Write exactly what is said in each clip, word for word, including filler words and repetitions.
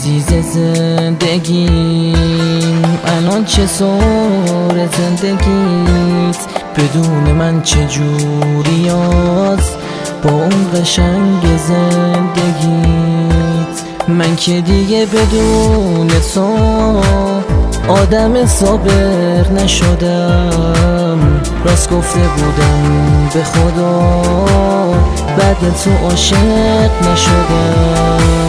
عزیز زندگیم، الان چه سور زندگیت؟ بدون من چه جوریاست با اون قشنگ زندگیت؟ من که دیگه بدون تو آدم صابر نشدم، راست گفته بودم به خدا بعد تو عاشق نشدم.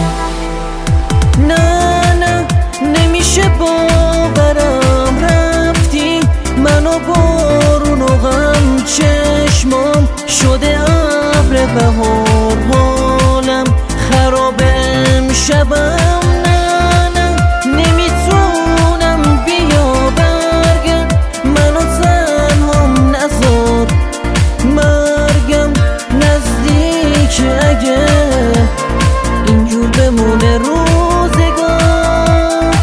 نه نه نمیشه باورم، رفتی منو بارون و غم، چشمام شده ابر بهار، حالم خراب امشبم. نه نه نمیتونم بیا برگرد، منو تنهام نذار، مرگم نزدیک اگه اینجور بمونه روزگار.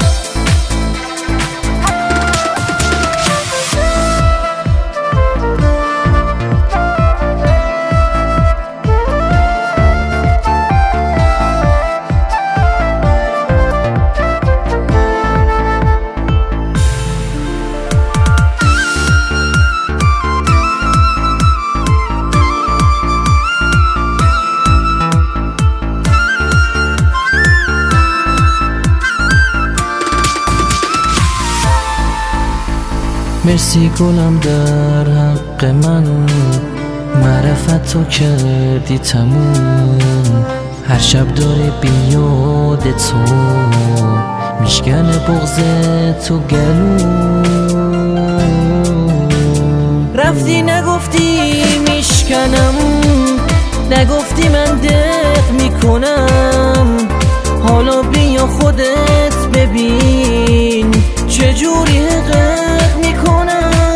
مرسی گلم در حق من، معرفت تو کردی تموم، هر شب داره بیاد تو میشکنه بغض تو گلوم. رفتی نگفتی میشکنم، نگفتی من دق میکنم، حالا بیا خودت ببین چجوری غرق میکنم.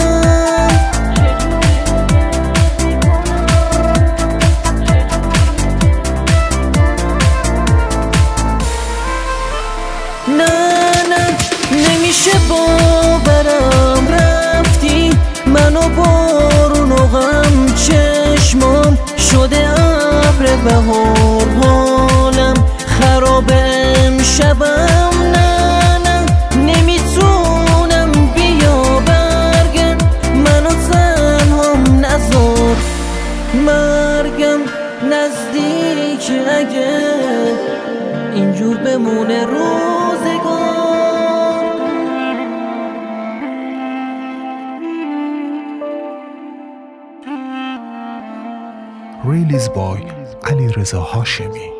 نه نه نمیشه باورم، رفتی منو بارون و غم، چشمام شده ابر بهار، حالم خراب امشبم. نه نه نمیتونم بیا برگرد، منو تنهام نذار، مرگم نزدیک اگه اینجور بمونه روزگار. ریلیز بای علیرضا هاشمی.